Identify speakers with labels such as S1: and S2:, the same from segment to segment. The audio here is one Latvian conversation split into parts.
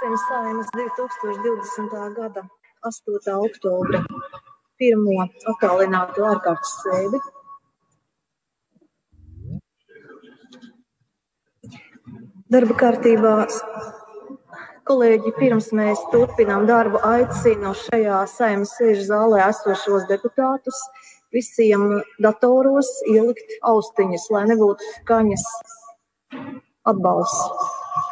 S1: Sāksim Saeimas 2020. Gada 8. oktobra pirmo attālināto ārkārtas sēdi. Darba kārtībā, kolēģi, pirms mēs turpinām darbu, aicinu šajā Saeimas sēžu zālē esošos deputātus visiem datoros ielikt austiņas, lai nebūtu skaņas atbalsts.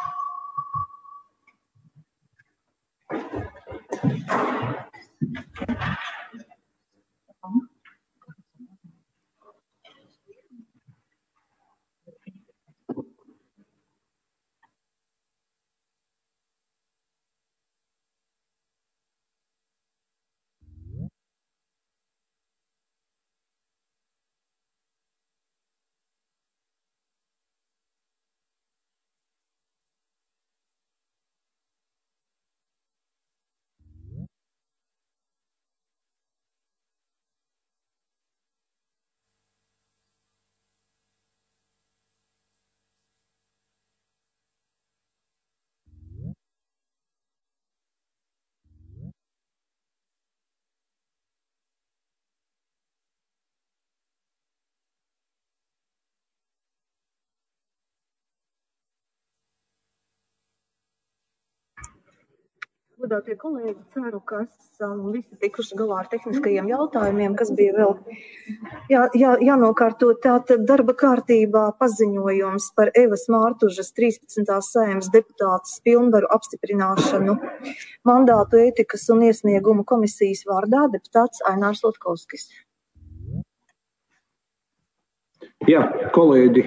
S1: Godātie kolēģi, ceru, ka esam visi tikuši galā ar tehniskajiem jautājumiem, kas bija vēl jānokārto. Tātad darba kārtībā paziņojums par Evas Mārtužas 13. Saeimas deputātes pilnvaru apstiprināšanu mandātu ētikas un iesniegumu komisijas vārdā deputāts Ainārs Latkovskis.
S2: Jā, kolēģi,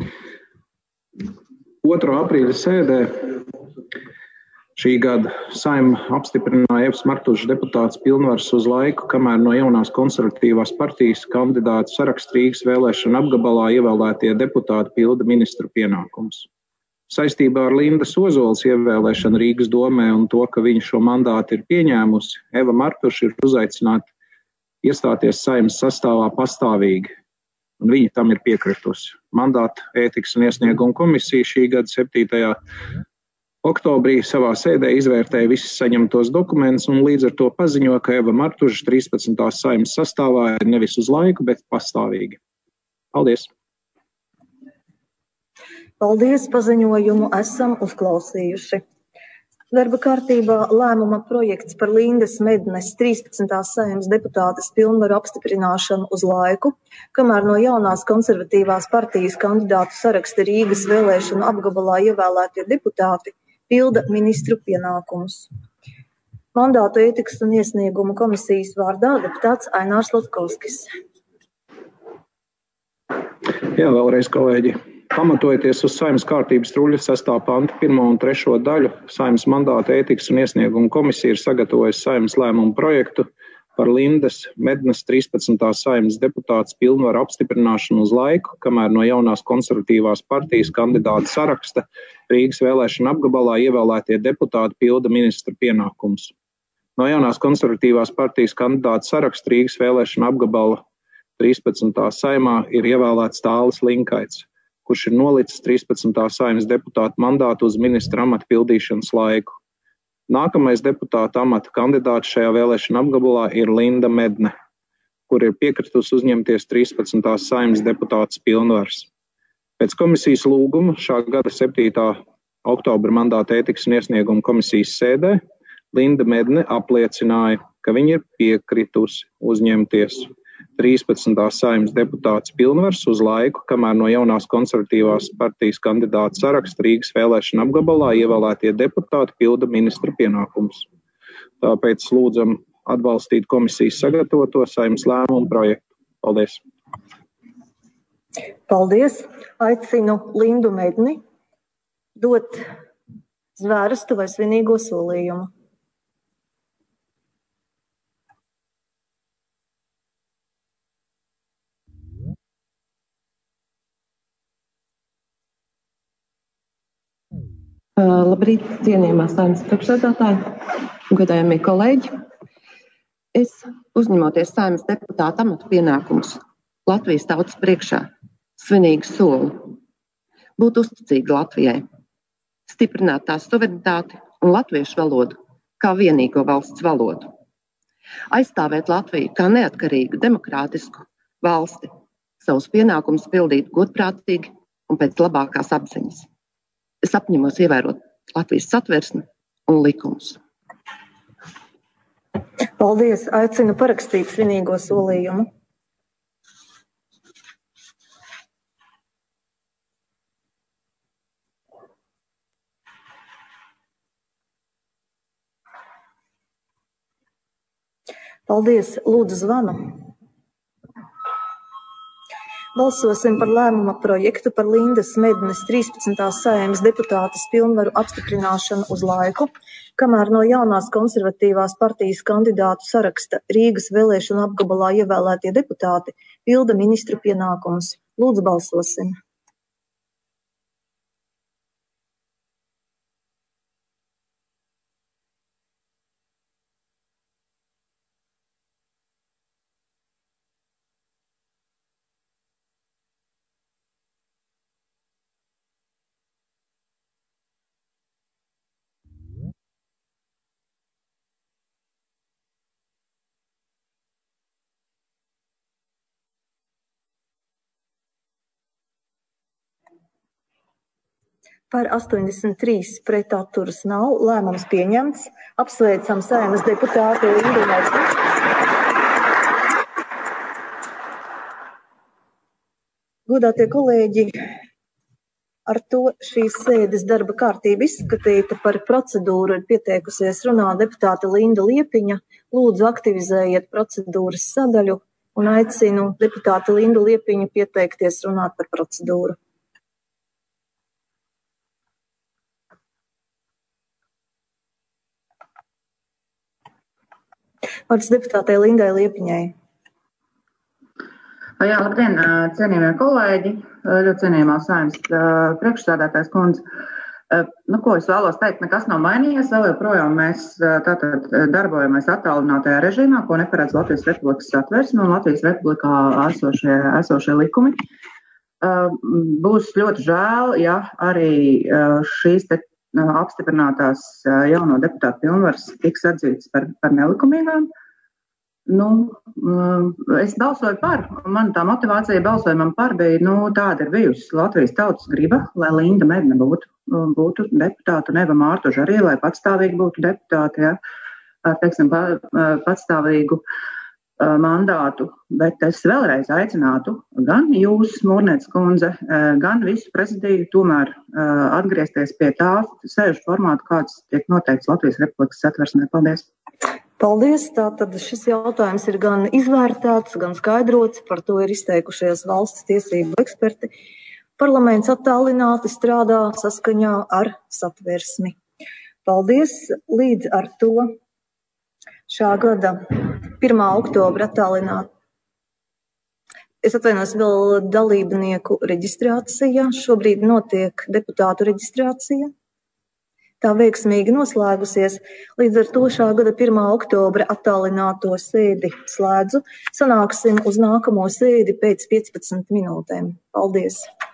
S2: 2. aprīļa sēdē šī gada Saeima apstiprināja Evas Mārtužas deputātes pilnvaras uz laiku, kamēr no jaunās konservatīvās partijas kandidātu saraksta Rīgas vēlēšana apgabalā ievēlētie deputāti pilda ministru pienākumus. Saistībā ar Lindas Ozoles ievēlēšanu Rīgas domē un to, ka viņa šo mandātu ir pieņēmusi, Eva Mārtuža ir uzaicināta iestāties Saeimas sastāvā pastāvīgi, un viņa tam ir piekritusi. Mandāta ētikas un iesniegumu komisija šī gada 7. oktobrī savā sēdē izvērtēja visus saņemtos dokumentus un līdz ar to paziņo, ka Eva Mārtuža 13. Saeimas sastāvā ir nevis uz laiku, bet pastāvīgi. Paldies!
S1: Paldies, paziņojumu esam uzklausījuši. Darba kārtībā lēmuma projekts par Lindas Mednes 13. Saeimas deputātes pilnvaru apstiprināšanu uz laiku, kamēr no jaunās konservatīvās partijas kandidātu saraksta Rīgas vēlēšanu apgabalā ievēlētie deputāti pilda ministru pienākumus. Mandātu ētikas un iesniegumu komisijas vārdā deputāts Ainārs Latkovskis.
S2: Jā, vēlreiz, kolēģi. Pamatojoties uz Saeimas kārtības ruļļa 6. panta 1. un 3. daļu, Saeimas mandāta ētikas un iesniegumu komisija ir sagatavojusi Saeimas lēmumu projektu par Lindas Mednes 13. Saeimas deputātes pilnvaru apstiprināšanu uz laiku, kamēr no jaunās konservatīvās partijas kandidātu saraksta Rīgas vēlēšana apgabalā ievēlētie deputāti pilda ministra pienākumus. No jaunās konservatīvās partijas kandidātu saraksta Rīgas vēlēšana apgabala 13. Saeimā ir ievēlēts Tālis Linkaits, kurš ir nolicis 13. Saeimas deputātu mandātu uz ministra amata pildīšanas laiku. Nākamais deputāta amata kandidāts šajā vēlēšana apgabalā ir Linda Medne, kur ir piekritusi uzņemties 13. Saeimas deputātes pilnvaras. Pēc komisijas lūguma šā gada 7. oktobra mandāta ētikas un iesniegumu komisijas sēdē Linda Medne apliecināja, ka viņa ir piekritusi uzņemties 13. Saeimas deputātes pilnvaras uz laiku, kamēr no jaunās konservatīvās partijas kandidātu saraksta Rīgas vēlēšana apgabalā ievēlētie deputāti pilda ministra pienākumus. Tāpēc lūdzam atbalstīt komisijas sagatavoto Saeimas lēmumu projektu. Paldies!
S1: Paldies! Aicinu Lindu Medni dot zvērestu vai svinīgo solījumu.
S3: Labrīt, cienījamā Saeimas priekšsēdētāji, godājamie kolēģi. Es, uzņemoties Saeimas deputāta amata pienākumus Latvijas tautas priekšā, svinīgi solu būt uzticīgi Latvijai, stiprināt tās suverenitāti un latviešu valodu kā vienīgo valsts valodu. Aizstāvēt Latviju kā neatkarīgu, demokrātisku valsti, savus pienākumus pildīt godprātīgi un pēc labākās apziņas. Es apņemos ievērot Latvijas satversmi un likumus.
S1: Paldies! Aicinu parakstīt svinīgo solījumu. Paldies! Lūdzu zvanu. Balsosim par lēmuma projektu par Lindas Mednes 13. Saeimas deputātes pilnvaru apstiprināšanu uz laiku, kamēr no jaunās konservatīvās partijas kandidātu saraksta Rīgas vēlēšanu apgabalā ievēlētie deputāti pilda ministru pienākumus. Lūdzu, balsosim. Par 83 pret atturas nav. Lēmums pieņemts. Apsveicam Saeimas deputāti Lindu Medni. Godātie kolēģi, ar to šīs sēdes darba kārtība izskatīta. Par procedūru ir pieteikusies runāt deputāte Linda Liepiņa. Lūdzu, aktivizējiet procedūras sadaļu un aicinu deputāti Lindu Liepiņu pieteikties runāt par procedūru. Vārds deputātei Lindai Liepiņai.
S4: Jā, labdien, cienījamie kolēģi, ļoti cienījamā Saeimas priekšsēdētājs kundze. Ko es vēlos teikt, nekas nav mainījies, vēl joprojām mēs tātad darbojamies attālinātajā režīmā, ko neparedz Latvijas Republikas satversme un Latvijas Republikā esošie likumi. Būs ļoti žēl, ja arī šīs te apstiprinātās jauno deputātu pilnvaras tiks atzītas par nelikumīgām. Es balsoju par, un man tā motivācija balsojumam par bija, tāda ir bijusi Latvijas tautas griba, lai Linda Medne būtu deputāta, un Eva Mārtuža arī, lai patstāvīgi būtu deputāti, ja, ar, teiksim, patstāvīgu mandātu, bet es vēlreiz aicinātu gan jūs, Mūrnietes kundze, gan visu prezidiju tomēr atgriezties pie tā sēžu formātu, kāds tiek noteikts Latvijas Republikas satversmē. Paldies!
S1: Paldies! Tātad šis jautājums ir gan izvērtēts, gan skaidrots, par to ir izteikušies valsts tiesību eksperti. Parlaments attālināti strādā saskaņā ar satversmi. Paldies! Līdz ar to šā gada 1. oktobra attālināt. Es atvainojos vēl dalībnieku reģistrācija. Šobrīd notiek deputātu reģistrācija. Tā veiksmīgi noslēgusies. Līdz ar to šā gada 1. oktobra attālināto sēdi slēdzu. Sanāksim uz nākamo sēdi pēc 15 minūtēm. Paldies!